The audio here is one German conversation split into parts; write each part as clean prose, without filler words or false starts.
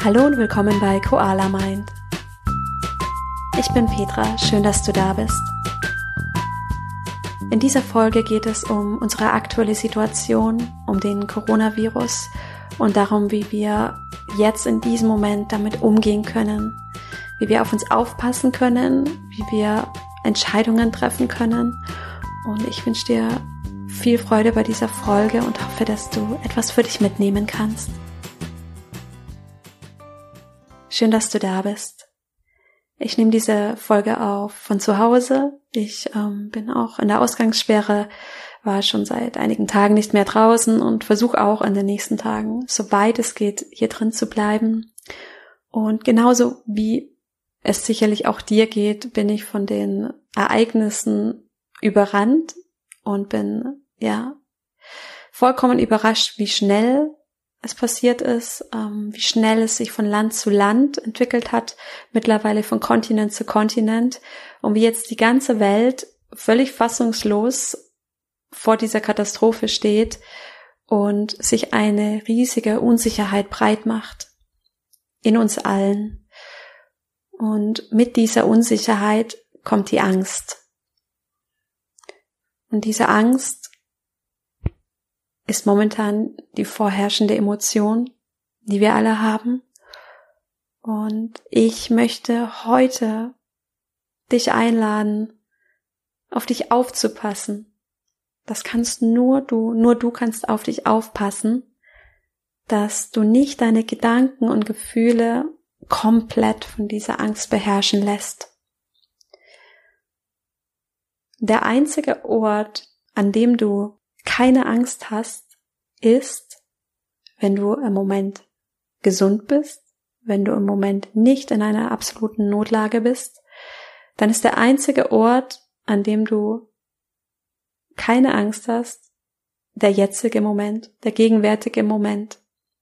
Hallo und willkommen bei Koala Mind. Ich bin Petra, schön, dass du da bist. In dieser Folge geht es um unsere aktuelle Situation, um den Coronavirus und darum, wie wir jetzt in diesem Moment damit umgehen können, wie wir auf uns aufpassen können, wie wir Entscheidungen treffen können. Und ich wünsche dir viel Freude bei dieser Folge und hoffe, dass du etwas für dich mitnehmen kannst. Schön, dass du da bist. Ich nehme diese Folge auf von zu Hause. Ich bin auch in der Ausgangssperre, war schon seit einigen Tagen nicht mehr draußen und versuche auch in den nächsten Tagen, soweit es geht, hier drin zu bleiben. Und genauso wie es sicherlich auch dir geht, bin ich von den Ereignissen überrannt und bin vollkommen überrascht, wie schnell es passiert ist, wie schnell es sich von Land zu Land entwickelt hat, mittlerweile von Kontinent zu Kontinent und wie jetzt die ganze Welt völlig fassungslos vor dieser Katastrophe steht und sich eine riesige Unsicherheit breit macht in uns allen. Und mit dieser Unsicherheit kommt die Angst. Und diese Angst ist momentan die vorherrschende Emotion, die wir alle haben. Und ich möchte heute dich einladen, auf dich aufzupassen. Das kannst nur du kannst auf dich aufpassen, dass du nicht deine Gedanken und Gefühle komplett von dieser Angst beherrschen lässt. Der einzige Ort, an dem du keine Angst hast, ist, wenn du im Moment gesund bist, wenn du im Moment nicht in einer absoluten Notlage bist, dann ist der einzige Ort, an dem du keine Angst hast, der jetzige Moment, der gegenwärtige Moment.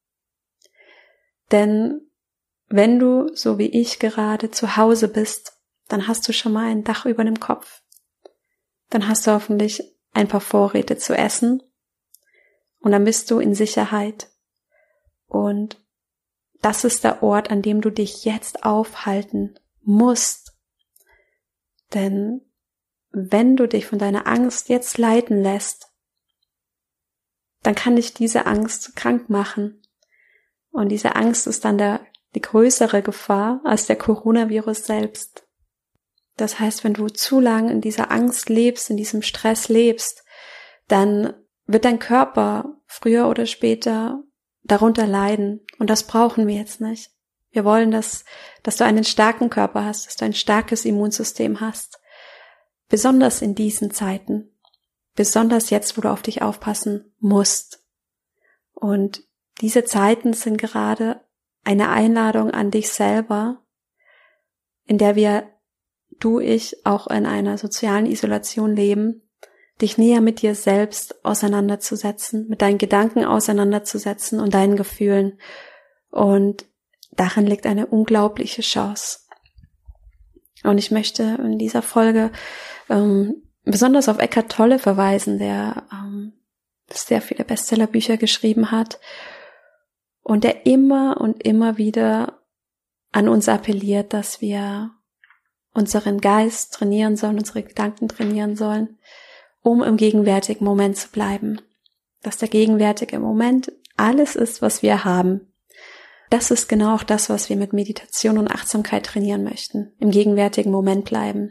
Denn wenn du, so wie ich gerade, zu Hause bist, dann hast du schon mal ein Dach über dem Kopf. Dann hast du hoffentlich ein paar Vorräte zu essen und dann bist du in Sicherheit. Und das ist der Ort, an dem du dich jetzt aufhalten musst. Denn wenn du dich von deiner Angst jetzt leiten lässt, dann kann dich diese Angst krank machen. Und diese Angst ist dann die größere Gefahr als der Coronavirus selbst. Das heißt, wenn du zu lange in dieser Angst lebst, in diesem Stress lebst, dann wird dein Körper früher oder später darunter leiden. Und das brauchen wir jetzt nicht. Wir wollen, dass du einen starken Körper hast, dass du ein starkes Immunsystem hast. Besonders in diesen Zeiten. Besonders jetzt, wo du auf dich aufpassen musst. Und diese Zeiten sind gerade eine Einladung an dich selber, in der ich auch in einer sozialen Isolation leben, dich näher mit dir selbst auseinanderzusetzen, mit deinen Gedanken auseinanderzusetzen und deinen Gefühlen. Und darin liegt eine unglaubliche Chance. Und ich möchte in dieser Folge besonders auf Eckhart Tolle verweisen, der sehr viele Bestsellerbücher geschrieben hat und der immer und immer wieder an uns appelliert, dass wir unseren Geist trainieren sollen, unsere Gedanken trainieren sollen, um im gegenwärtigen Moment zu bleiben. Dass der gegenwärtige Moment alles ist, was wir haben. Das ist genau auch das, was wir mit Meditation und Achtsamkeit trainieren möchten. Im gegenwärtigen Moment bleiben.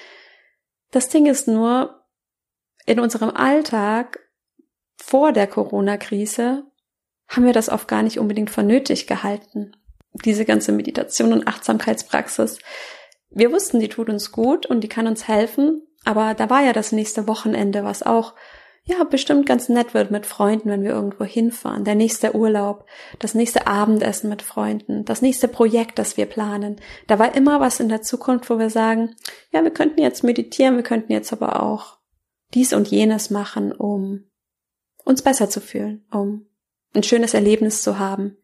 Das Ding ist nur, in unserem Alltag vor der Corona-Krise haben wir das oft gar nicht unbedingt für nötig gehalten. Diese ganze Meditation und Achtsamkeitspraxis. Wir wussten, die tut uns gut und die kann uns helfen, aber da war ja das nächste Wochenende, was auch, bestimmt ganz nett wird mit Freunden, wenn wir irgendwo hinfahren, der nächste Urlaub, das nächste Abendessen mit Freunden, das nächste Projekt, das wir planen. Da war immer was in der Zukunft, wo wir sagen, wir könnten jetzt meditieren, wir könnten jetzt aber auch dies und jenes machen, um uns besser zu fühlen, um ein schönes Erlebnis zu haben.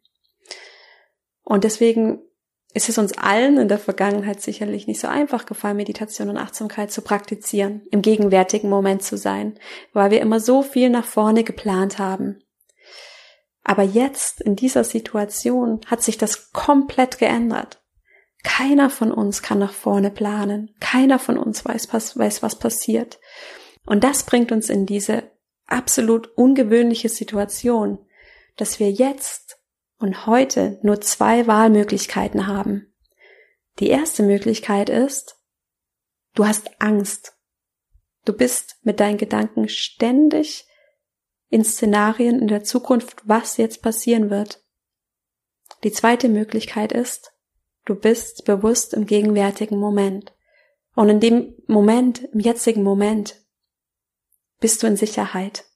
Und deswegen ist es uns allen in der Vergangenheit sicherlich nicht so einfach gefallen, Meditation und Achtsamkeit zu praktizieren, im gegenwärtigen Moment zu sein, weil wir immer so viel nach vorne geplant haben. Aber jetzt, in dieser Situation, hat sich das komplett geändert. Keiner von uns kann nach vorne planen. Keiner von uns weiß, was passiert. Und das bringt uns in diese absolut ungewöhnliche Situation, dass wir jetzt und heute nur 2 Wahlmöglichkeiten haben. Die erste Möglichkeit ist, du hast Angst. Du bist mit deinen Gedanken ständig in Szenarien in der Zukunft, was jetzt passieren wird. Die zweite Möglichkeit ist, du bist bewusst im gegenwärtigen Moment. Und in dem Moment, im jetzigen Moment, bist du in Sicherheit.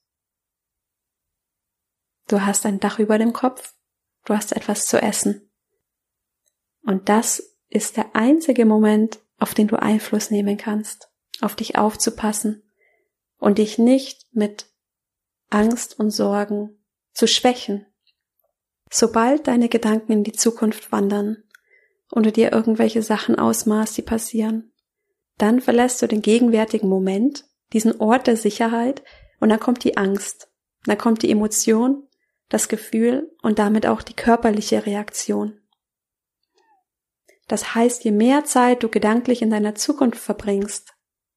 Du hast ein Dach über dem Kopf, du hast etwas zu essen. Und das ist der einzige Moment, auf den du Einfluss nehmen kannst, auf dich aufzupassen und dich nicht mit Angst und Sorgen zu schwächen. Sobald deine Gedanken in die Zukunft wandern und du dir irgendwelche Sachen ausmalst, die passieren, dann verlässt du den gegenwärtigen Moment, diesen Ort der Sicherheit, und dann kommt die Angst, dann kommt die Emotion, das Gefühl und damit auch die körperliche Reaktion. Das heißt, je mehr Zeit du gedanklich in deiner Zukunft verbringst,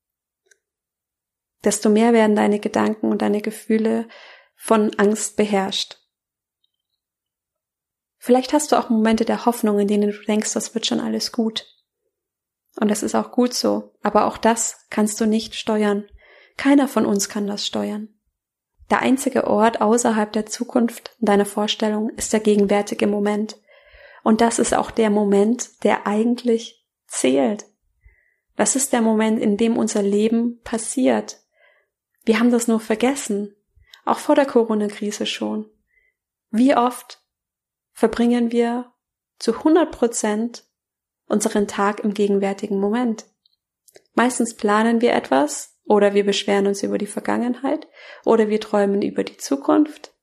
desto mehr werden deine Gedanken und deine Gefühle von Angst beherrscht. Vielleicht hast du auch Momente der Hoffnung, in denen du denkst, das wird schon alles gut. Und das ist auch gut so, aber auch das kannst du nicht steuern. Keiner von uns kann das steuern. Der einzige Ort außerhalb der Zukunft in deiner Vorstellung ist der gegenwärtige Moment. Und das ist auch der Moment, der eigentlich zählt. Das ist der Moment, in dem unser Leben passiert. Wir haben das nur vergessen, auch vor der Corona-Krise schon. Wie oft verbringen wir zu 100% unseren Tag im gegenwärtigen Moment? Meistens planen wir etwas oder wir beschweren uns über die Vergangenheit oder wir träumen über die Zukunft.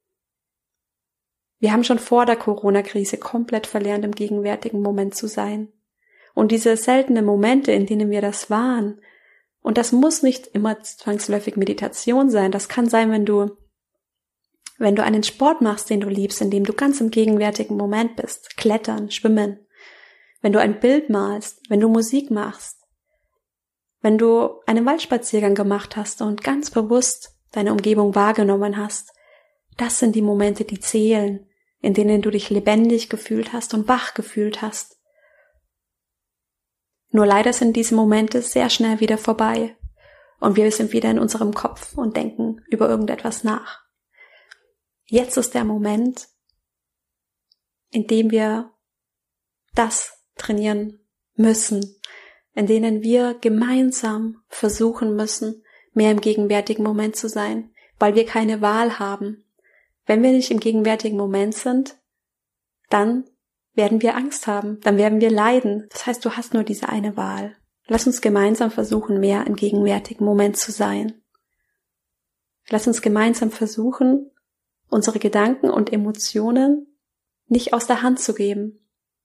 Wir haben schon vor der Corona-Krise komplett verlernt, im gegenwärtigen Moment zu sein. Und diese seltenen Momente, in denen wir das waren, und das muss nicht immer zwangsläufig Meditation sein, das kann sein, wenn du einen Sport machst, den du liebst, in dem du ganz im gegenwärtigen Moment bist, Klettern, Schwimmen, wenn du ein Bild malst, wenn du Musik machst, wenn du einen Waldspaziergang gemacht hast und ganz bewusst deine Umgebung wahrgenommen hast, das sind die Momente, die zählen, in denen du dich lebendig gefühlt hast und wach gefühlt hast. Nur leider sind diese Momente sehr schnell wieder vorbei und wir sind wieder in unserem Kopf und denken über irgendetwas nach. Jetzt ist der Moment, in dem wir das trainieren müssen, in denen wir gemeinsam versuchen müssen, mehr im gegenwärtigen Moment zu sein, weil wir keine Wahl haben. Wenn wir nicht im gegenwärtigen Moment sind, dann werden wir Angst haben, dann werden wir leiden. Das heißt, du hast nur diese eine Wahl. Lass uns gemeinsam versuchen, mehr im gegenwärtigen Moment zu sein. Lass uns gemeinsam versuchen, unsere Gedanken und Emotionen nicht aus der Hand zu geben,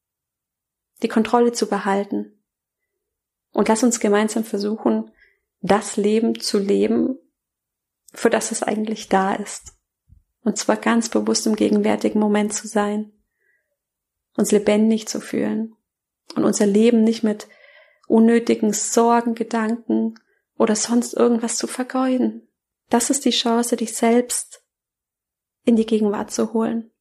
die Kontrolle zu behalten. Und lass uns gemeinsam versuchen, das Leben zu leben, für das es eigentlich da ist. Und zwar ganz bewusst im gegenwärtigen Moment zu sein, uns lebendig zu fühlen und unser Leben nicht mit unnötigen Sorgen, Gedanken oder sonst irgendwas zu vergeuden. Das ist die Chance, dich selbst in die Gegenwart zu holen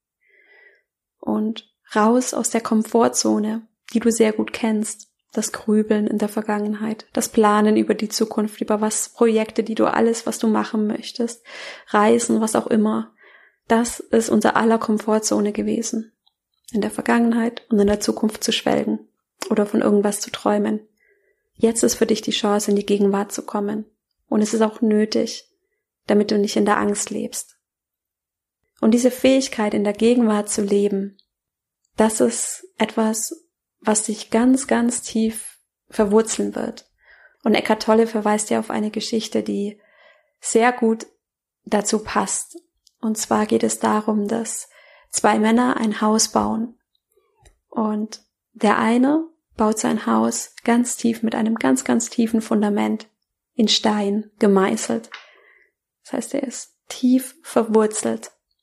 und raus aus der Komfortzone, die du sehr gut kennst, das Grübeln in der Vergangenheit, das Planen über die Zukunft, über Projekte, die du alles, was du machen möchtest, Reisen, was auch immer. Das ist unser aller Komfortzone gewesen, in der Vergangenheit und in der Zukunft zu schwelgen oder von irgendwas zu träumen. Jetzt ist für dich die Chance, in die Gegenwart zu kommen. Und es ist auch nötig, damit du nicht in der Angst lebst. Und diese Fähigkeit, in der Gegenwart zu leben, das ist etwas, was dich ganz, ganz tief verwurzeln wird. Und Eckhart Tolle verweist ja auf eine Geschichte, die sehr gut dazu passt. Und zwar geht es darum, dass 2 Männer ein Haus bauen. Und der eine baut sein Haus ganz tief mit einem ganz, ganz tiefen Fundament in Stein gemeißelt. Das heißt, er ist tief verwurzelt.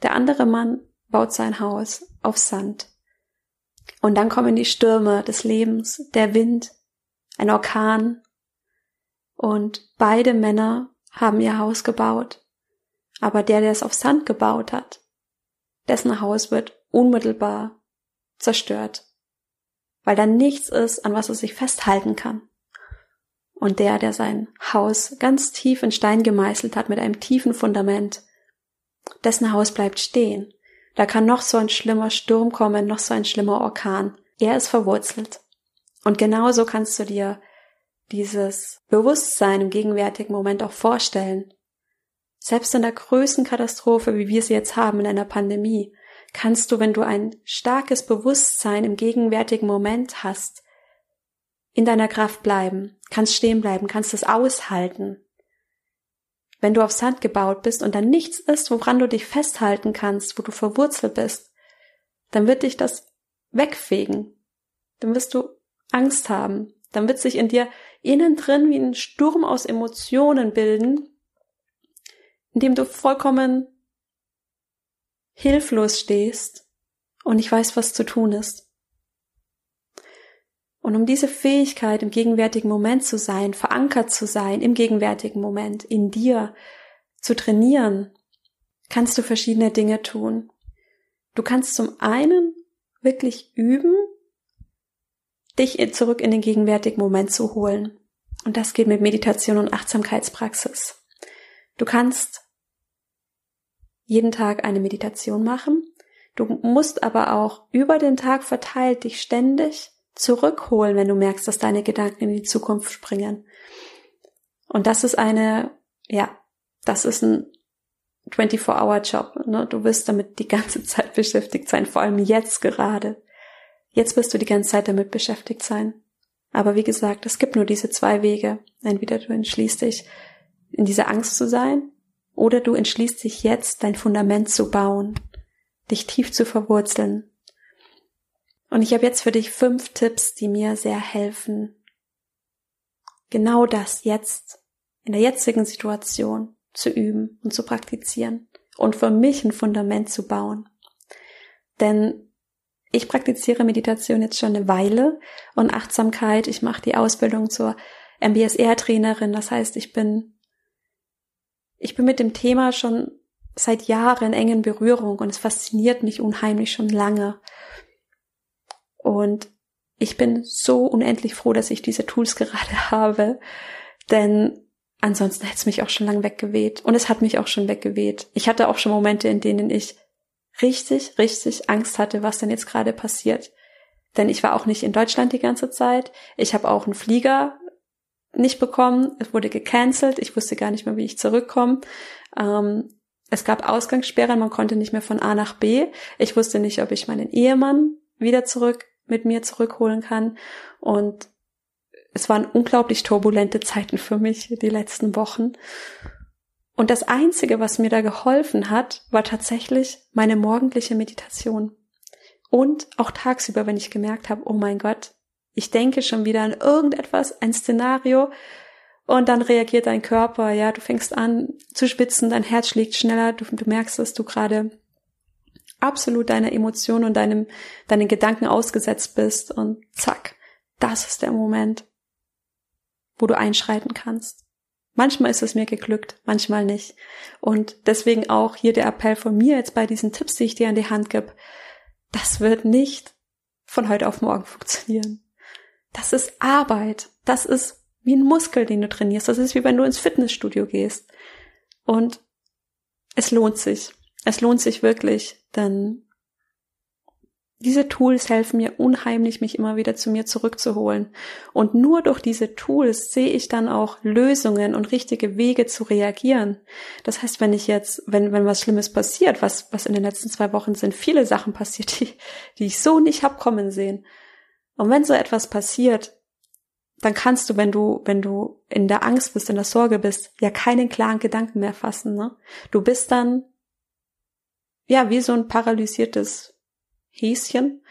Der andere Mann baut sein Haus auf Sand. Und dann kommen die Stürme des Lebens, der Wind, ein Orkan. Und beide Männer haben ihr Haus gebaut. Aber der es auf Sand gebaut hat, dessen Haus wird unmittelbar zerstört. Weil da nichts ist, an was er sich festhalten kann. Und der sein Haus ganz tief in Stein gemeißelt hat, mit einem tiefen Fundament, dessen Haus bleibt stehen. Da kann noch so ein schlimmer Sturm kommen, noch so ein schlimmer Orkan. Er ist verwurzelt. Und genauso kannst du dir dieses Bewusstsein im gegenwärtigen Moment auch vorstellen. Selbst in der größten Katastrophe, wie wir sie jetzt haben in einer Pandemie, kannst du, wenn du ein starkes Bewusstsein im gegenwärtigen Moment hast, in deiner Kraft bleiben, kannst stehen bleiben, kannst es aushalten. Wenn du auf Sand gebaut bist und dann nichts ist, woran du dich festhalten kannst, wo du verwurzelt bist, dann wird dich das wegfegen. Dann wirst du Angst haben. Dann wird sich in dir innen drin wie ein Sturm aus Emotionen bilden, in dem du vollkommen hilflos stehst und nicht weißt, was zu tun ist. Und um diese Fähigkeit, im gegenwärtigen Moment zu sein, verankert zu sein, im gegenwärtigen Moment, in dir zu trainieren, kannst du verschiedene Dinge tun. Du kannst zum einen wirklich üben, dich zurück in den gegenwärtigen Moment zu holen. Und das geht mit Meditation und Achtsamkeitspraxis. Du kannst jeden Tag eine Meditation machen. Du musst aber auch über den Tag verteilt dich ständig zurückholen, wenn du merkst, dass deine Gedanken in die Zukunft springen. Und das ist das ist ein 24-Hour-Job. Ne? Du wirst damit die ganze Zeit beschäftigt sein, vor allem jetzt gerade. Jetzt wirst du die ganze Zeit damit beschäftigt sein. Aber wie gesagt, es gibt nur diese zwei Wege. Entweder du entschließt dich, in dieser Angst zu sein, oder du entschließt dich jetzt, dein Fundament zu bauen, dich tief zu verwurzeln. Und ich habe jetzt für dich 5 Tipps, die mir sehr helfen, genau das jetzt, in der jetzigen Situation zu üben und zu praktizieren und für mich ein Fundament zu bauen. Denn ich praktiziere Meditation jetzt schon eine Weile und Achtsamkeit. Ich mache die Ausbildung zur MBSR-Trainerin. Das heißt, ich bin mit dem Thema schon seit Jahren eng in Berührung und es fasziniert mich unheimlich schon lange. Und ich bin so unendlich froh, dass ich diese Tools gerade habe, denn ansonsten hätte es mich auch schon lang weggeweht. Und es hat mich auch schon weggeweht. Ich hatte auch schon Momente, in denen ich richtig, richtig Angst hatte, was denn jetzt gerade passiert. Denn ich war auch nicht in Deutschland die ganze Zeit. Ich habe auch einen Flieger nicht bekommen. Es wurde gecancelt. Ich wusste gar nicht mehr, wie ich zurückkomme. Es gab Ausgangssperren. Man konnte nicht mehr von A nach B. Ich wusste nicht, ob ich meinen Ehemann wieder mit mir zurückholen kann. Und es waren unglaublich turbulente Zeiten für mich, die letzten Wochen. Und das Einzige, was mir da geholfen hat, war tatsächlich meine morgendliche Meditation. Und auch tagsüber, wenn ich gemerkt habe, oh mein Gott, ich denke schon wieder an irgendetwas, ein Szenario, und dann reagiert dein Körper, ja, du fängst an zu schwitzen, dein Herz schlägt schneller, du merkst, dass du gerade absolut deiner Emotion und deinen Gedanken ausgesetzt bist, und zack, das ist der Moment, wo du einschreiten kannst. Manchmal ist es mir geglückt, manchmal nicht. Und deswegen auch hier der Appell von mir jetzt bei diesen Tipps, die ich dir an die Hand gebe. Das wird nicht von heute auf morgen funktionieren. Das ist Arbeit. Das ist wie ein Muskel, den du trainierst. Das ist wie wenn du ins Fitnessstudio gehst. Und es lohnt sich. Es lohnt sich wirklich, denn diese Tools helfen mir unheimlich, mich immer wieder zu mir zurückzuholen. Und nur durch diese Tools sehe ich dann auch Lösungen und richtige Wege zu reagieren. Das heißt, wenn was Schlimmes passiert, was in den letzten 2 Wochen sind viele Sachen passiert, die ich so nicht hab kommen sehen. Und wenn so etwas passiert, dann kannst du, wenn du in der Angst bist, in der Sorge bist, ja keinen klaren Gedanken mehr fassen, ne? Du bist dann, ja, wie so ein paralysiertes Häschen,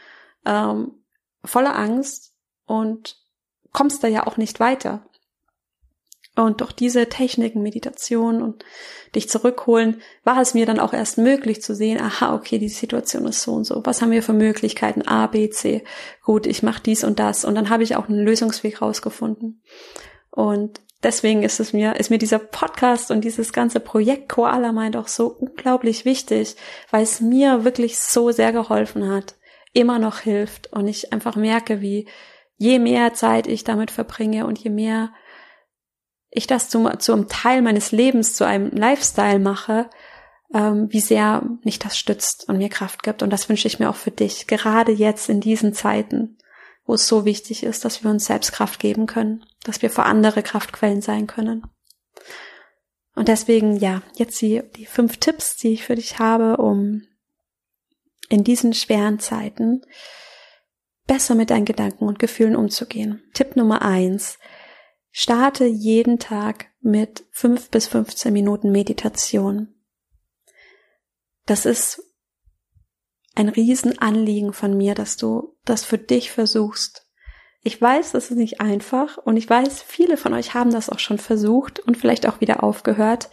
voller Angst, und kommst da ja auch nicht weiter. Und durch diese Techniken, Meditation und dich zurückholen, war es mir dann auch erst möglich zu sehen, aha, okay, die Situation ist so und so. Was haben wir für Möglichkeiten? A, B, C. Gut, ich mache dies und das. Und dann habe ich auch einen Lösungsweg rausgefunden. Und deswegen ist mir dieser Podcast und dieses ganze Projekt Koala Mind auch so unglaublich wichtig, weil es mir wirklich so sehr geholfen hat, immer noch hilft. Und ich einfach merke, wie je mehr Zeit ich damit verbringe und je mehr ich das zum Teil meines Lebens, zu einem Lifestyle mache, wie sehr mich das stützt und mir Kraft gibt. Und das wünsche ich mir auch für dich, gerade jetzt in diesen Zeiten, wo es so wichtig ist, dass wir uns selbst Kraft geben können, dass wir für andere Kraftquellen sein können. Und deswegen, ja, jetzt die 5 Tipps, die ich für dich habe, um in diesen schweren Zeiten besser mit deinen Gedanken und Gefühlen umzugehen. Tipp Nummer 1. Starte jeden Tag mit 5 bis 15 Minuten Meditation. Das ist ein Riesenanliegen von mir, dass du das für dich versuchst. Ich weiß, das ist nicht einfach und ich weiß, viele von euch haben das auch schon versucht und vielleicht auch wieder aufgehört.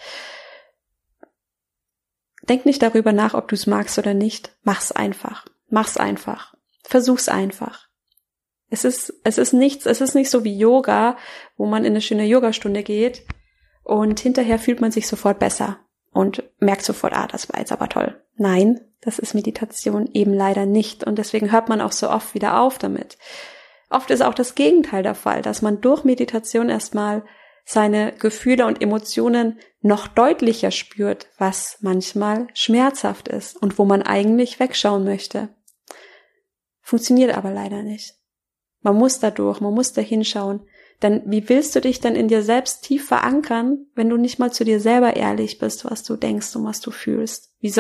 Denk nicht darüber nach, ob du es magst oder nicht. Mach's einfach. Mach's einfach. Versuch's einfach. Es ist nicht so wie Yoga, wo man in eine schöne Yogastunde geht und hinterher fühlt man sich sofort besser und merkt sofort, das war jetzt aber toll. Nein, das ist Meditation eben leider nicht und deswegen hört man auch so oft wieder auf damit. Oft ist auch das Gegenteil der Fall, dass man durch Meditation erstmal seine Gefühle und Emotionen noch deutlicher spürt, was manchmal schmerzhaft ist und wo man eigentlich wegschauen möchte. Funktioniert aber leider nicht. Man muss da hinschauen. Denn wie willst du dich denn in dir selbst tief verankern, wenn du nicht mal zu dir selber ehrlich bist, was du denkst und was du fühlst? Wie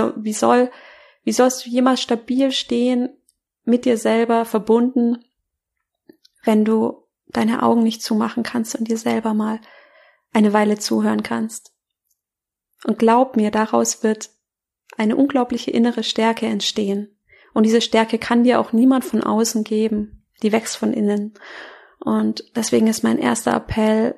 sollst du jemals stabil stehen, mit dir selber verbunden, wenn du deine Augen nicht zumachen kannst und dir selber mal eine Weile zuhören kannst? Und glaub mir, daraus wird eine unglaubliche innere Stärke entstehen. Und diese Stärke kann dir auch niemand von außen geben. Die wächst von innen. Und deswegen ist mein erster Appell,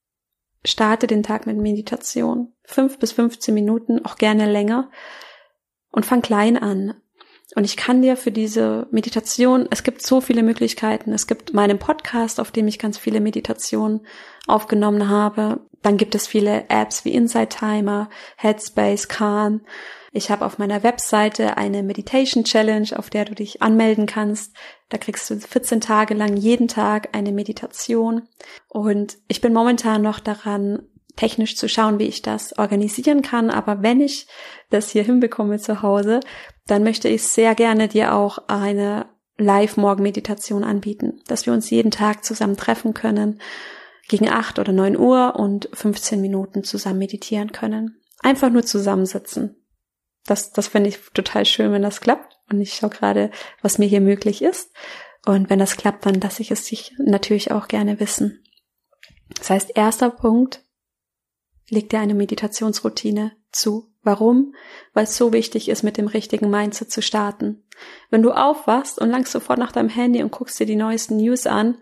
starte den Tag mit Meditation. 5 bis 15 Minuten, auch gerne länger. Und fang klein an. Und ich kann dir für diese Meditation, es gibt so viele Möglichkeiten. Es gibt meinen Podcast, auf dem ich ganz viele Meditationen aufgenommen habe. Dann gibt es viele Apps wie Insight Timer, Headspace, Calm. Ich habe auf meiner Webseite eine Meditation Challenge, auf der du dich anmelden kannst. Da kriegst du 14 Tage lang jeden Tag eine Meditation. Und ich bin momentan noch daran, technisch zu schauen, wie ich das organisieren kann. Aber wenn ich das hier hinbekomme zu Hause, dann möchte ich sehr gerne dir auch eine Live-Morgen-Meditation anbieten, dass wir uns jeden Tag zusammen treffen können, gegen 8 oder 9 Uhr und 15 Minuten zusammen meditieren können. Einfach nur zusammensitzen. Das finde ich total schön, wenn das klappt. Und ich schaue gerade, was mir hier möglich ist. Und wenn das klappt, dann lasse ich es dich natürlich auch gerne wissen. Das heißt, erster Punkt, leg dir eine Meditationsroutine zu. Warum? Weil es so wichtig ist, mit dem richtigen Mindset zu starten. Wenn du aufwachst und langst sofort nach deinem Handy und guckst dir die neuesten News an,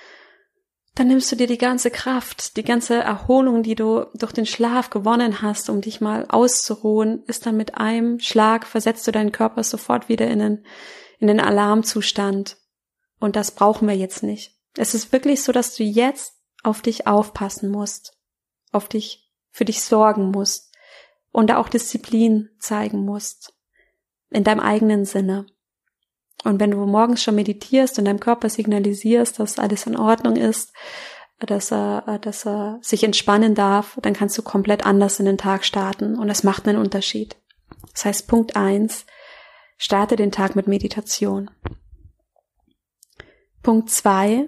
dann nimmst du dir die ganze Kraft, die ganze Erholung, die du durch den Schlaf gewonnen hast, um dich mal auszuruhen, ist dann mit einem Schlag, versetzt du deinen Körper sofort wieder in den Alarmzustand. Und das brauchen wir jetzt nicht. Es ist wirklich so, dass du jetzt auf dich aufpassen musst, für dich sorgen musst und da auch Disziplin zeigen musst, in deinem eigenen Sinne. Und wenn du morgens schon meditierst und deinem Körper signalisierst, dass alles in Ordnung ist, dass er sich entspannen darf, dann kannst du komplett anders in den Tag starten und das macht einen Unterschied. Das heißt, Punkt 1, starte den Tag mit Meditation. Punkt 2,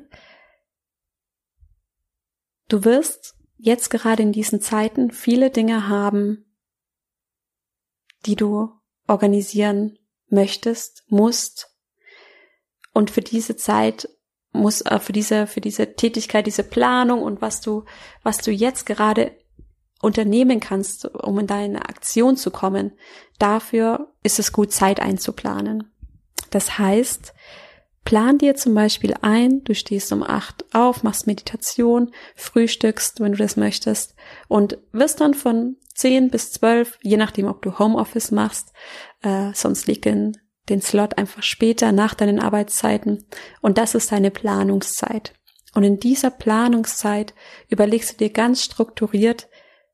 du wirst jetzt gerade in diesen Zeiten viele Dinge haben, die du organisieren möchtest, musst. Und für diese Zeit für diese Tätigkeit, diese Planung und was du jetzt gerade unternehmen kannst, um in deine Aktion zu kommen, dafür ist es gut, Zeit einzuplanen. Das heißt, Plan dir zum Beispiel ein, du stehst um 8 auf, machst Meditation, frühstückst, wenn du das möchtest, und wirst dann von 10 bis 12, je nachdem, ob du Homeoffice machst, sonst liegt den Slot einfach später nach deinen Arbeitszeiten, und das ist deine Planungszeit. Und in dieser Planungszeit überlegst du dir ganz strukturiert,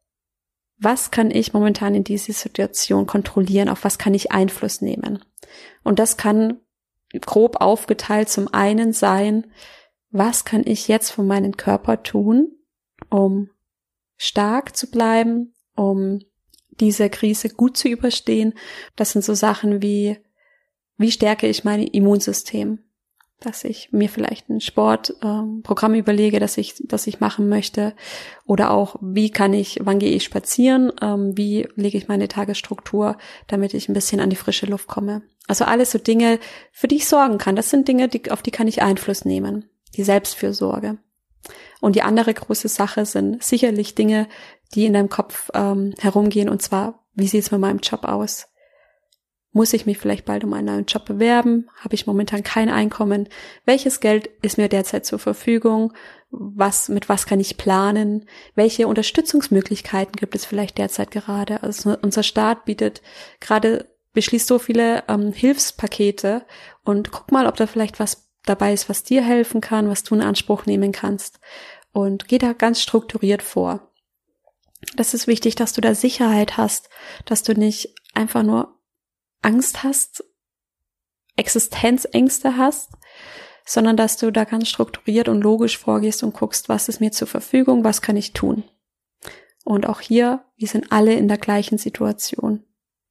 was kann ich momentan in dieser Situation kontrollieren, auf was kann ich Einfluss nehmen. Und das kann grob aufgeteilt zum einen sein, was kann ich jetzt von meinem Körper tun, um stark zu bleiben, um diese Krise gut zu überstehen. Das sind so Sachen wie stärke ich mein Immunsystem, dass ich mir vielleicht ein Sportprogramm überlege, das ich machen möchte, oder auch wann gehe ich spazieren, wie lege ich meine Tagesstruktur, damit ich ein bisschen an die frische Luft komme. Also alles so Dinge, für die ich sorgen kann. Das sind Dinge, auf die kann ich Einfluss nehmen. Die Selbstfürsorge. Und die andere große Sache sind sicherlich Dinge, die in deinem Kopf herumgehen, und zwar, wie sieht es mit meinem Job aus? Muss ich mich vielleicht bald um einen neuen Job bewerben? Habe ich momentan kein Einkommen? Welches Geld ist mir derzeit zur Verfügung? Mit was kann ich planen? Welche Unterstützungsmöglichkeiten gibt es vielleicht derzeit gerade? Also unser Staat beschließt so viele Hilfspakete, und guck mal, ob da vielleicht was dabei ist, was dir helfen kann, was du in Anspruch nehmen kannst, und geh da ganz strukturiert vor. Das ist wichtig, dass du da Sicherheit hast, dass du nicht einfach nur Angst hast, Existenzängste hast, sondern dass du da ganz strukturiert und logisch vorgehst und guckst, was ist mir zur Verfügung, was kann ich tun. Und auch hier, wir sind alle in der gleichen Situation.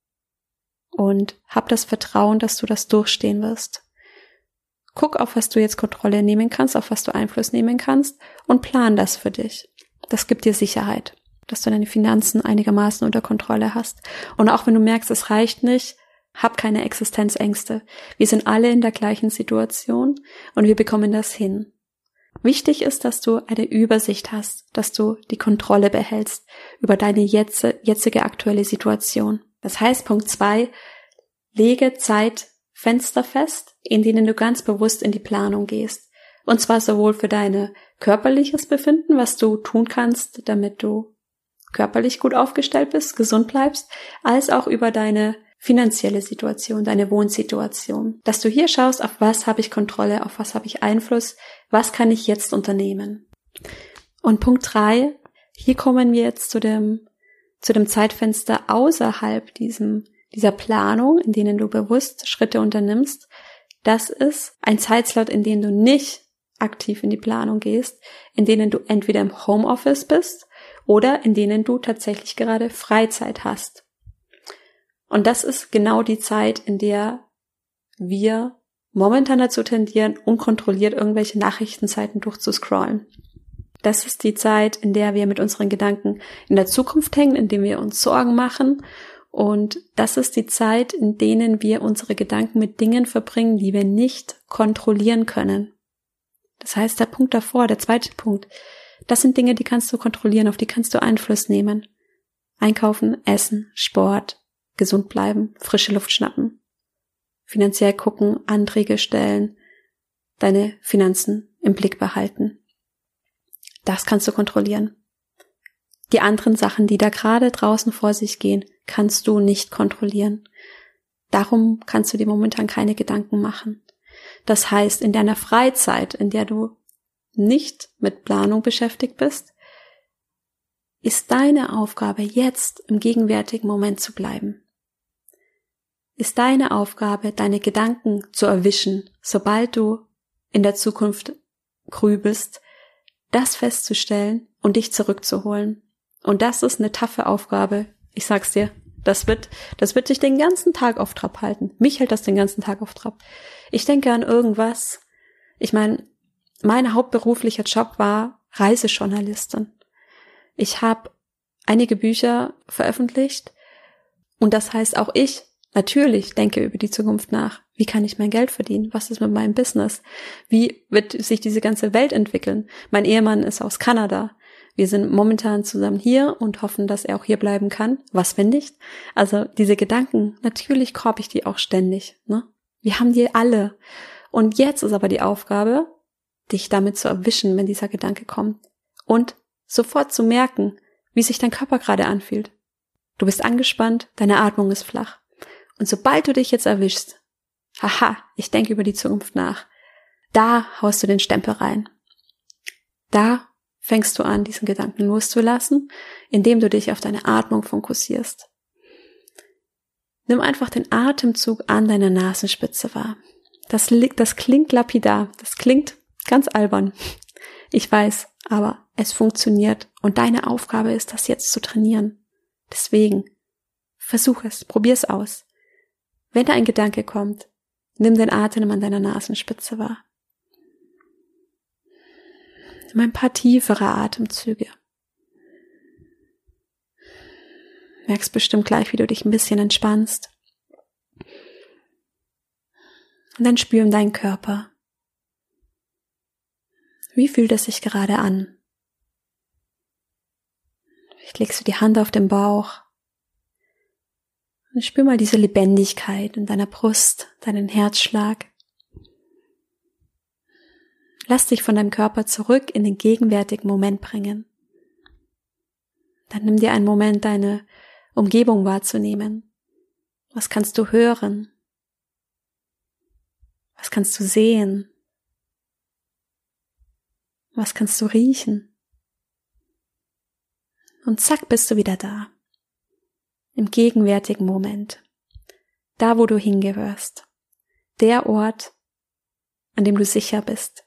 Und hab das Vertrauen, dass du das durchstehen wirst. Guck, auf was du jetzt Kontrolle nehmen kannst, auf was du Einfluss nehmen kannst, und plan das für dich. Das gibt dir Sicherheit, dass du deine Finanzen einigermaßen unter Kontrolle hast. Und auch wenn du merkst, es reicht nicht, hab keine Existenzängste. Wir sind alle in der gleichen Situation und wir bekommen das hin. Wichtig ist, dass du eine Übersicht hast, dass du die Kontrolle behältst über deine jetzige aktuelle Situation. Das heißt, Punkt 2, lege Zeitfenster fest, in denen du ganz bewusst in die Planung gehst. Und zwar sowohl für dein körperliches Befinden, was du tun kannst, damit du körperlich gut aufgestellt bist, gesund bleibst, als auch über deine finanzielle Situation, deine Wohnsituation. Dass du hier schaust, auf was habe ich Kontrolle, auf was habe ich Einfluss, was kann ich jetzt unternehmen. Und Punkt 3, hier kommen wir jetzt zu dem Zeitfenster außerhalb dieser Planung, in denen du bewusst Schritte unternimmst. Das ist ein Zeitslot, in dem du nicht aktiv in die Planung gehst, in denen du entweder im Homeoffice bist oder in denen du tatsächlich gerade Freizeit hast. Und das ist genau die Zeit, in der wir momentan dazu tendieren, unkontrolliert irgendwelche Nachrichtenseiten durchzuscrollen. Das ist die Zeit, in der wir mit unseren Gedanken in der Zukunft hängen, in der wir uns Sorgen machen. Und das ist die Zeit, in denen wir unsere Gedanken mit Dingen verbringen, die wir nicht kontrollieren können. Das heißt, der Punkt davor, der zweite Punkt, das sind Dinge, die kannst du kontrollieren, auf die kannst du Einfluss nehmen. Einkaufen, essen, Sport, gesund bleiben, frische Luft schnappen, finanziell gucken, Anträge stellen, deine Finanzen im Blick behalten. Das kannst du kontrollieren. Die anderen Sachen, die da gerade draußen vor sich gehen, kannst du nicht kontrollieren. Darum kannst du dir momentan keine Gedanken machen. Das heißt, in deiner Freizeit, in der du nicht mit Planung beschäftigt bist, ist deine Aufgabe, jetzt im gegenwärtigen Moment zu bleiben. Ist deine Aufgabe, deine Gedanken zu erwischen, sobald du in der Zukunft grübelst, das festzustellen und dich zurückzuholen. Und das ist eine taffe Aufgabe. Ich sag's dir, das wird dich den ganzen Tag auf Trab halten. Mich hält das den ganzen Tag auf Trab. Ich denke an irgendwas. Ich meine, mein hauptberuflicher Job war Reisejournalistin. Ich habe einige Bücher veröffentlicht und das heißt auch ich natürlich denke über die Zukunft nach. Wie kann ich mein Geld verdienen? Was ist mit meinem Business? Wie wird sich diese ganze Welt entwickeln? Mein Ehemann ist aus Kanada. Wir sind momentan zusammen hier und hoffen, dass er auch hier bleiben kann. Was, wenn nicht? Also diese Gedanken, natürlich korb ich die auch ständig. Ne? Wir haben die alle. Und jetzt ist aber die Aufgabe, dich damit zu erwischen, wenn dieser Gedanke kommt. Und sofort zu merken, wie sich dein Körper gerade anfühlt. Du bist angespannt, deine Atmung ist flach. Und sobald du dich jetzt erwischst, haha, ich denke über die Zukunft nach, da haust du den Stempel rein. Da fängst du an, diesen Gedanken loszulassen, indem du dich auf deine Atmung fokussierst. Nimm einfach den Atemzug an deiner Nasenspitze wahr. Das klingt lapidar, das klingt ganz albern. Ich weiß, aber es funktioniert und deine Aufgabe ist, das jetzt zu trainieren. Deswegen, versuch es, probier es aus. Wenn da ein Gedanke kommt, nimm den Atem an deiner Nasenspitze wahr. Nimm ein paar tiefere Atemzüge. Merkst bestimmt gleich, wie du dich ein bisschen entspannst. Und dann spür in deinen Körper. Wie fühlt es sich gerade an? Vielleicht legst du die Hand auf den Bauch und spür mal diese Lebendigkeit in deiner Brust, deinen Herzschlag. Lass dich von deinem Körper zurück in den gegenwärtigen Moment bringen. Dann nimm dir einen Moment, deine Umgebung wahrzunehmen. Was kannst du hören? Was kannst du sehen? Was kannst du riechen? Und zack, bist du wieder da. Im gegenwärtigen Moment. Da, wo du hingehörst. Der Ort, an dem du sicher bist.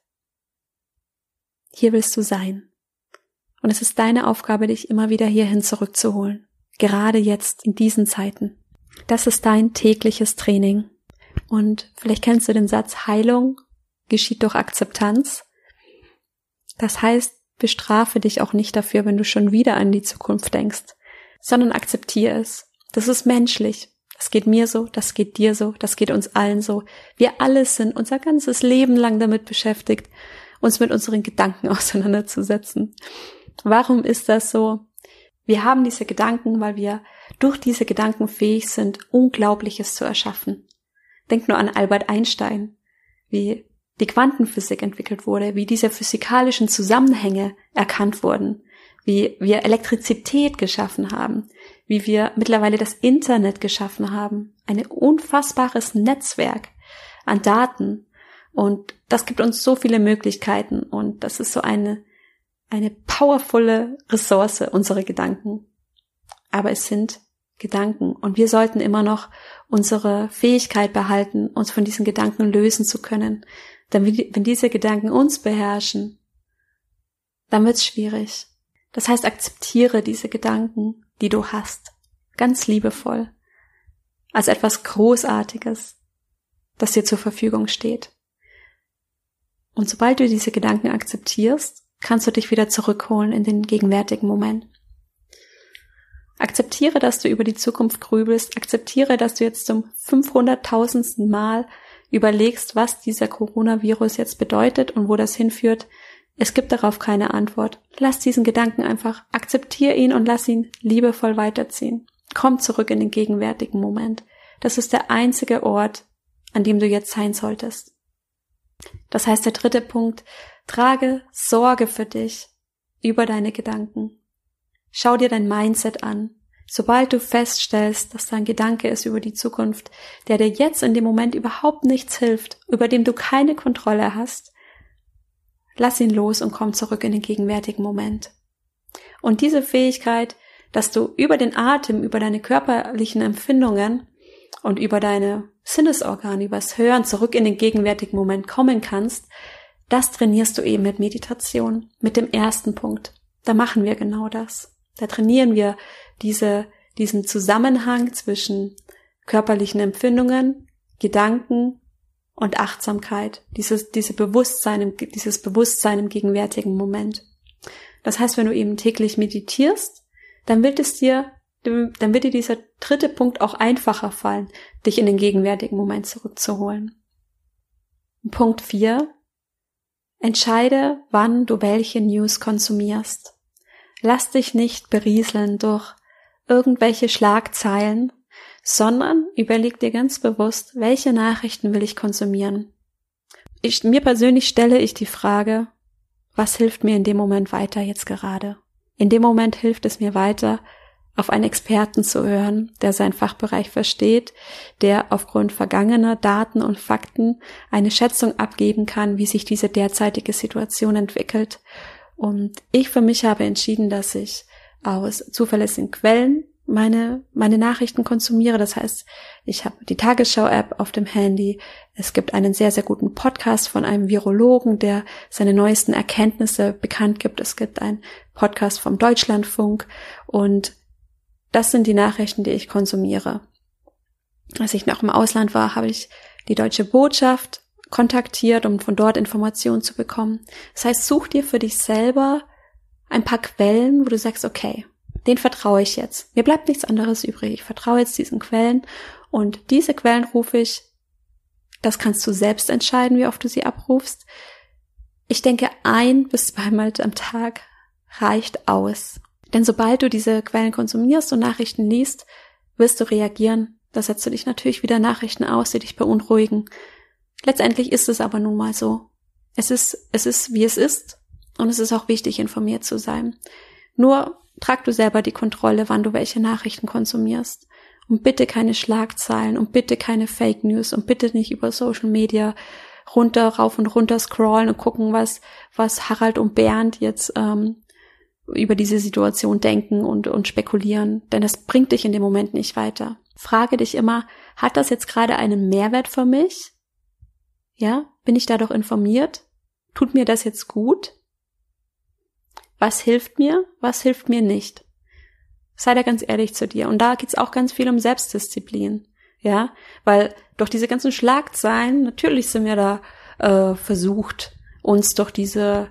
Hier willst du sein. Und es ist deine Aufgabe, dich immer wieder hierhin zurückzuholen. Gerade jetzt, in diesen Zeiten. Das ist dein tägliches Training. Und vielleicht kennst du den Satz, Heilung geschieht durch Akzeptanz. Das heißt, bestrafe dich auch nicht dafür, wenn du schon wieder an die Zukunft denkst, sondern akzeptiere es. Das ist menschlich. Das geht mir so, das geht dir so, das geht uns allen so. Wir alle sind unser ganzes Leben lang damit beschäftigt, uns mit unseren Gedanken auseinanderzusetzen. Warum ist das so? Wir haben diese Gedanken, weil wir durch diese Gedanken fähig sind, Unglaubliches zu erschaffen. Denk nur an Albert Einstein, wie die Quantenphysik entwickelt wurde, wie diese physikalischen Zusammenhänge erkannt wurden, wie wir Elektrizität geschaffen haben, wie wir mittlerweile das Internet geschaffen haben, ein unfassbares Netzwerk an Daten. Und das gibt uns so viele Möglichkeiten und das ist so eine powervolle Ressource, unsere Gedanken. Aber es sind Gedanken und wir sollten immer noch unsere Fähigkeit behalten, uns von diesen Gedanken lösen zu können. Denn wenn diese Gedanken uns beherrschen, dann wird's schwierig. Das heißt, akzeptiere diese Gedanken, die du hast, ganz liebevoll, als etwas Großartiges, das dir zur Verfügung steht. Und sobald du diese Gedanken akzeptierst, kannst du dich wieder zurückholen in den gegenwärtigen Moment. Akzeptiere, dass du über die Zukunft grübelst. Akzeptiere, dass du jetzt zum 500.000. Mal überlegst, was dieser Coronavirus jetzt bedeutet und wo das hinführt. Es gibt darauf keine Antwort. Lass diesen Gedanken einfach, akzeptiere ihn und lass ihn liebevoll weiterziehen. Komm zurück in den gegenwärtigen Moment. Das ist der einzige Ort, an dem du jetzt sein solltest. Das heißt, der dritte Punkt, trage Sorge für dich über deine Gedanken. Schau dir dein Mindset an. Sobald du feststellst, dass da ein Gedanke ist über die Zukunft, der dir jetzt in dem Moment überhaupt nichts hilft, über den du keine Kontrolle hast, lass ihn los und komm zurück in den gegenwärtigen Moment. Und diese Fähigkeit, dass du über den Atem, über deine körperlichen Empfindungen und über deine Sinnesorgane, übers Hören zurück in den gegenwärtigen Moment kommen kannst, das trainierst du eben mit Meditation, mit dem ersten Punkt. Da machen wir genau das. Da trainieren wir diesen Zusammenhang zwischen körperlichen Empfindungen, Gedanken und Achtsamkeit, dieses Bewusstsein im gegenwärtigen Moment. Das heißt, wenn du eben täglich meditierst, dann wird dir dieser dritte Punkt auch einfacher fallen, dich in den gegenwärtigen Moment zurückzuholen. Punkt 4. Entscheide, wann du welche News konsumierst. Lass dich nicht berieseln durch irgendwelche mir persönlich stelle ich die Frage, was hilft mir in dem Moment weiter jetzt gerade? In dem Moment hilft es mir weiter, auf einen Experten zu hören, der seinen Fachbereich versteht, der aufgrund vergangener Daten und Fakten eine Schätzung abgeben kann, wie sich diese derzeitige Situation entwickelt. Und ich für mich habe entschieden, dass ich aus zuverlässigen Quellen meine Nachrichten konsumiere. Das heißt, ich habe die Tagesschau-App auf dem Handy. Es gibt einen sehr, sehr guten Podcast von einem Virologen, der seine neuesten Erkenntnisse bekannt gibt. Es gibt einen Podcast vom Deutschlandfunk und das sind die Nachrichten, die ich konsumiere. Als ich noch im Ausland war, habe ich die Deutsche Botschaft kontaktiert, um von dort Informationen zu bekommen. Das heißt, such dir für dich selber ein paar Quellen, wo du sagst, okay, den vertraue ich jetzt. Mir bleibt nichts anderes übrig. Ich vertraue jetzt diesen Quellen und diese Quellen rufe ich, das kannst du selbst entscheiden, wie oft du sie abrufst. Ich denke, 1 bis 2 Mal am Tag reicht aus. Denn sobald du diese Quellen konsumierst und Nachrichten liest, wirst du reagieren. Da setzt du dich natürlich wieder Nachrichten aus, die dich beunruhigen. Letztendlich ist es aber nun mal so. Es ist, wie es ist und es ist auch wichtig, informiert zu sein. Nur trag du selber die Kontrolle, wann du welche Nachrichten konsumierst. Und bitte keine Schlagzeilen und bitte keine Fake News und bitte nicht über Social Media rauf und runter scrollen und gucken, was Harald und Bernd jetzt über diese Situation denken und spekulieren. Denn das bringt dich in dem Moment nicht weiter. Frage dich immer, hat das jetzt gerade einen Mehrwert für mich? Ja, bin ich dadurch informiert? Tut mir das jetzt gut? Was hilft mir nicht? Sei da ganz ehrlich zu dir. Und da geht's auch ganz viel um Selbstdisziplin. Ja, weil durch diese ganzen Schlagzeilen, natürlich sind wir da versucht, uns durch diese,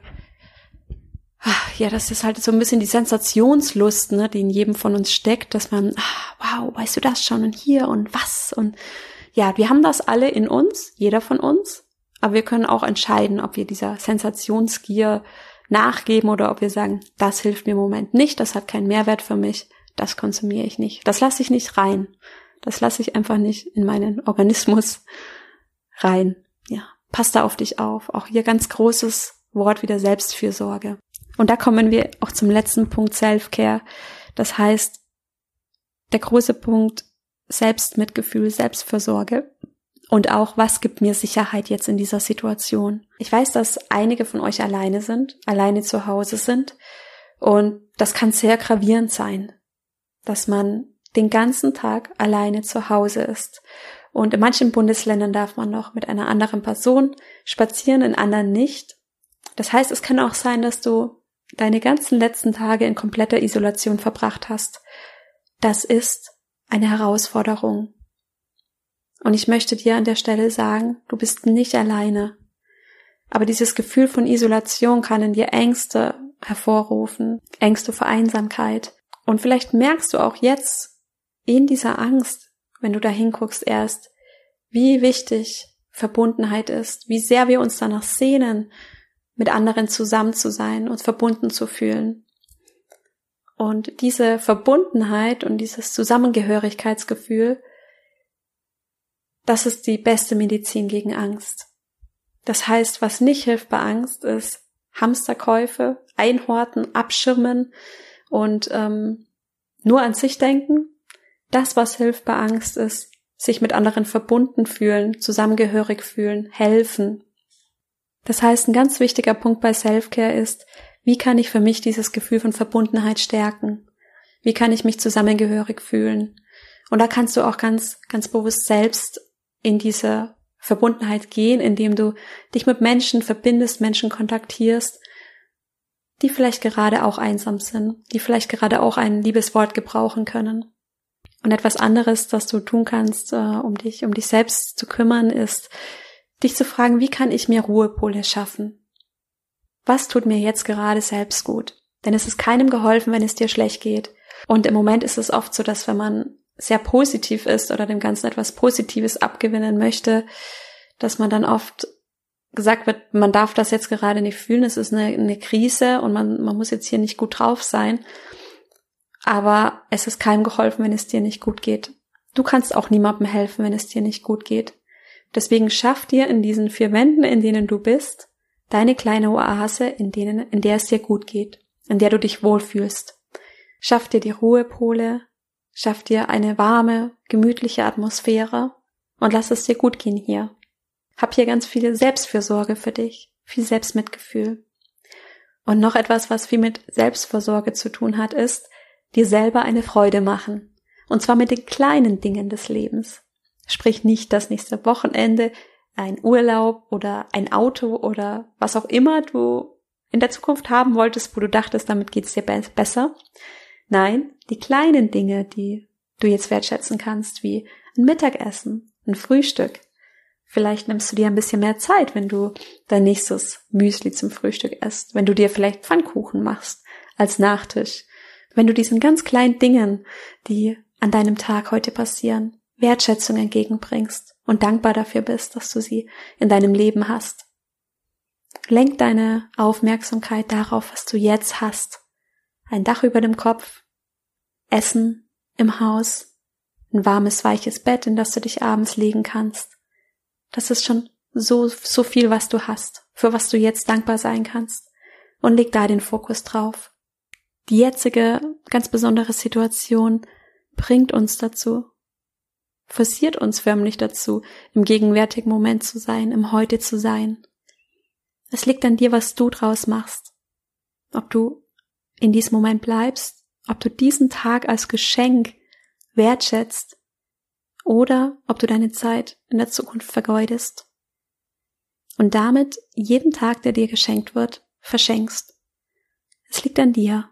das ist halt so ein bisschen die Sensationslust, ne, die in jedem von uns steckt, dass man, wow, weißt du das schon und hier und was und ja, wir haben das alle in uns, jeder von uns, aber wir können auch entscheiden, ob wir dieser Sensationsgier nachgeben oder ob wir sagen, das hilft mir im Moment nicht, das hat keinen Mehrwert für mich, das konsumiere ich nicht, das lasse ich nicht rein, das lasse ich einfach nicht in meinen Organismus rein. Ja, pass da auf dich auf. Auch hier ganz großes Wort wieder Selbstfürsorge. Und da kommen wir auch zum letzten Punkt Self-Care. Das heißt, der große Punkt Selbstmitgefühl, Selbstfürsorge. Und auch, was gibt mir Sicherheit jetzt in dieser Situation? Ich weiß, dass einige von euch alleine zu Hause sind. Und das kann sehr gravierend sein, dass man den ganzen Tag alleine zu Hause ist. Und in manchen Bundesländern darf man noch mit einer anderen Person spazieren, in anderen nicht. Das heißt, es kann auch sein, dass du deine ganzen letzten Tage in kompletter Isolation verbracht hast. Das ist eine Herausforderung. Und ich möchte dir an der Stelle sagen, du bist nicht alleine. Aber dieses Gefühl von Isolation kann in dir Ängste hervorrufen, Ängste vor Einsamkeit. Und vielleicht merkst du auch jetzt in dieser Angst, wenn du da hinguckst erst, wie wichtig Verbundenheit ist, wie sehr wir uns danach sehnen, mit anderen zusammen zu sein, uns verbunden zu fühlen. Und diese Verbundenheit und dieses Zusammengehörigkeitsgefühl, das ist die beste Medizin gegen Angst. Das heißt, was nicht hilft bei Angst, ist Hamsterkäufe, einhorten, abschirmen und nur an sich denken. Das, was hilft bei Angst, ist, sich mit anderen verbunden fühlen, zusammengehörig fühlen, helfen. Das heißt, ein ganz wichtiger Punkt bei Self-Care ist, wie kann ich für mich dieses Gefühl von Verbundenheit stärken? Wie kann ich mich zusammengehörig fühlen? Und da kannst du auch ganz, ganz bewusst selbst in diese Verbundenheit gehen, indem du dich mit Menschen verbindest, Menschen kontaktierst, die vielleicht gerade auch einsam sind, die vielleicht gerade auch ein liebes Wort gebrauchen können. Und etwas anderes, das du tun kannst, um dich selbst zu kümmern, ist, dich zu fragen, wie kann ich mir Ruhepole schaffen? Was tut mir jetzt gerade selbst gut? Denn es ist keinem geholfen, wenn es dir schlecht geht. Und im Moment ist es oft so, dass wenn man sehr positiv ist oder dem Ganzen etwas Positives abgewinnen möchte, dass man dann oft gesagt wird, man darf das jetzt gerade nicht fühlen, es ist eine Krise und man muss jetzt hier nicht gut drauf sein. Aber es ist keinem geholfen, wenn es dir nicht gut geht. Du kannst auch niemandem helfen, wenn es dir nicht gut geht. Deswegen schaff dir in diesen 4 Wänden, in denen du bist, deine kleine Oase, in der es dir gut geht, in der du dich wohlfühlst. Schaff dir die Ruhepole, schaff dir eine warme, gemütliche Atmosphäre und lass es dir gut gehen hier. Hab hier ganz viel Selbstfürsorge für dich, viel Selbstmitgefühl. Und noch etwas, was viel mit Selbstfürsorge zu tun hat, ist, dir selber eine Freude machen. Und zwar mit den kleinen Dingen des Lebens. Sprich nicht das nächste Wochenende, ein Urlaub oder ein Auto oder was auch immer du in der Zukunft haben wolltest, wo du dachtest, damit geht's dir besser. Nein, die kleinen Dinge, die du jetzt wertschätzen kannst, wie ein Mittagessen, ein Frühstück. Vielleicht nimmst du dir ein bisschen mehr Zeit, wenn du dein nächstes Müsli zum Frühstück isst, wenn du dir vielleicht Pfannkuchen machst als Nachtisch, wenn du diesen ganz kleinen Dingen, die an deinem Tag heute passieren, Wertschätzung entgegenbringst und dankbar dafür bist, dass du sie in deinem Leben hast. Lenk deine Aufmerksamkeit darauf, was du jetzt hast. Ein Dach über dem Kopf, Essen im Haus, ein warmes, weiches Bett, in das du dich abends legen kannst. Das ist schon so viel, was du hast, für was du jetzt dankbar sein kannst. Und leg da den Fokus drauf. Die jetzige, ganz besondere Situation bringt uns dazu, forciert uns förmlich dazu, im gegenwärtigen Moment zu sein, im Heute zu sein. Es liegt an dir, was du draus machst. Ob du in diesem Moment bleibst, ob du diesen Tag als Geschenk wertschätzt oder ob du deine Zeit in der Zukunft vergeudest und damit jeden Tag, der dir geschenkt wird, verschenkst. Es liegt an dir.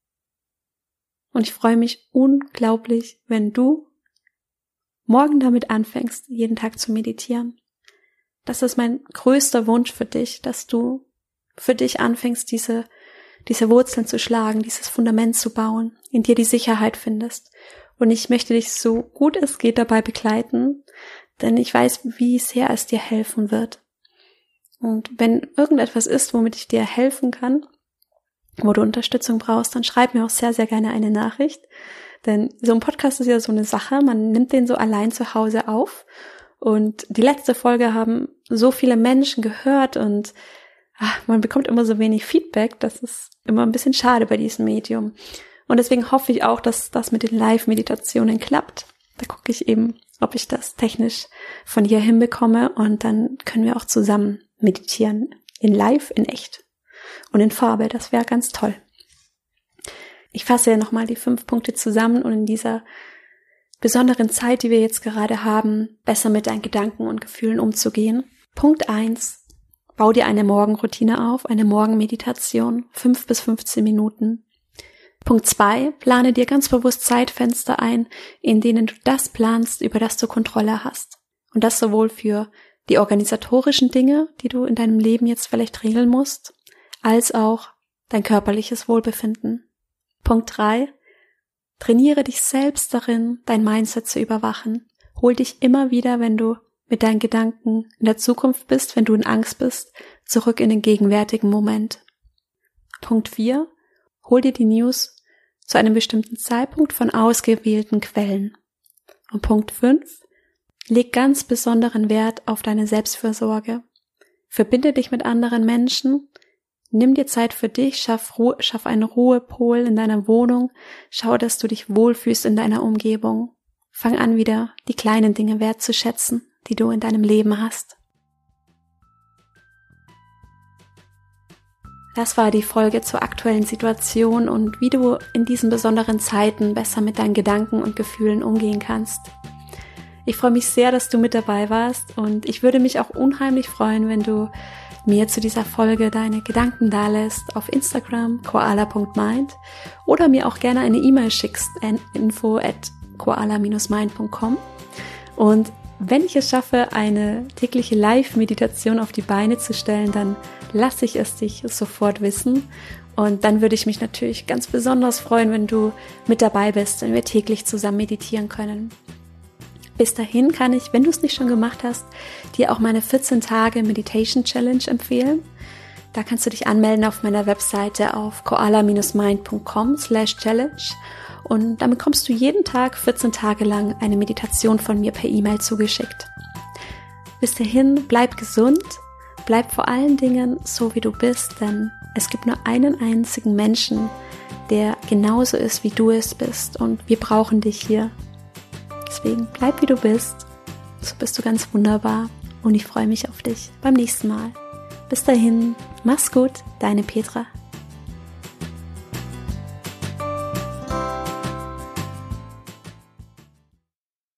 Und ich freue mich unglaublich, wenn du morgen damit anfängst, jeden Tag zu meditieren. Das ist mein größter Wunsch für dich, dass du für dich anfängst, diese Wurzeln zu schlagen, dieses Fundament zu bauen, in dir die Sicherheit findest. Und ich möchte dich so gut es geht dabei begleiten, denn ich weiß, wie sehr es dir helfen wird. Und wenn irgendetwas ist, womit ich dir helfen kann, wo du Unterstützung brauchst, dann schreib mir auch sehr, sehr gerne eine Nachricht. Denn so ein Podcast ist ja so eine Sache, man nimmt den so allein zu Hause auf. Und die letzte Folge haben so viele Menschen gehört und man bekommt immer so wenig Feedback. Das ist immer ein bisschen schade bei diesem Medium. Und deswegen hoffe ich auch, dass das mit den Live-Meditationen klappt. Da gucke ich eben, ob ich das technisch von hier hinbekomme und dann können wir auch zusammen meditieren. In live, in echt und in Farbe. Das wäre ganz toll. Ich fasse ja nochmal die 5 Punkte zusammen und in dieser besonderen Zeit, die wir jetzt gerade haben, besser mit deinen Gedanken und Gefühlen umzugehen. Punkt 1. Bau dir eine Morgenroutine auf, eine Morgenmeditation, 5 bis 15 Minuten. Punkt 2. Plane dir ganz bewusst Zeitfenster ein, in denen du das planst, über das du Kontrolle hast. Und das sowohl für die organisatorischen Dinge, die du in deinem Leben jetzt vielleicht regeln musst, als auch dein körperliches Wohlbefinden. Punkt 3. Trainiere dich selbst darin, dein Mindset zu überwachen. Hol dich immer wieder, wenn du mit deinen Gedanken in der Zukunft bist, wenn du in Angst bist, zurück in den gegenwärtigen Moment. Punkt 4. Hol dir die News zu einem bestimmten Zeitpunkt von ausgewählten Quellen. Und Punkt 5. Leg ganz besonderen Wert auf deine Selbstfürsorge. Verbinde dich mit anderen Menschen. Nimm dir Zeit für dich, schaff einen Ruhepol in deiner Wohnung, schau, dass du dich wohlfühlst in deiner Umgebung. Fang an, wieder die kleinen Dinge wertzuschätzen, die du in deinem Leben hast. Das war die Folge zur aktuellen Situation und wie du in diesen besonderen Zeiten besser mit deinen Gedanken und Gefühlen umgehen kannst. Ich freue mich sehr, dass du mit dabei warst und ich würde mich auch unheimlich freuen, wenn du mir zu dieser Folge deine Gedanken dalässt auf Instagram koala.mind oder mir auch gerne eine E-Mail schickst an info@koala-mind.com. Und wenn ich es schaffe, eine tägliche Live-Meditation auf die Beine zu stellen, dann lasse ich es dich sofort wissen. Und dann würde ich mich natürlich ganz besonders freuen, wenn du mit dabei bist, wenn wir täglich zusammen meditieren können. Bis dahin kann ich, wenn du es nicht schon gemacht hast, dir auch meine 14 Tage Meditation Challenge empfehlen. Da kannst du dich anmelden auf meiner Webseite auf koala-mind.com/challenge und dann bekommst du jeden Tag 14 Tage lang eine Meditation von mir per E-Mail zugeschickt. Bis dahin, bleib gesund, bleib vor allen Dingen so, wie du bist, denn es gibt nur einen einzigen Menschen, der genauso ist, wie du es bist, und wir brauchen dich hier. Deswegen bleib, wie du bist, so bist du ganz wunderbar und ich freue mich auf dich beim nächsten Mal. Bis dahin, mach's gut, deine Petra.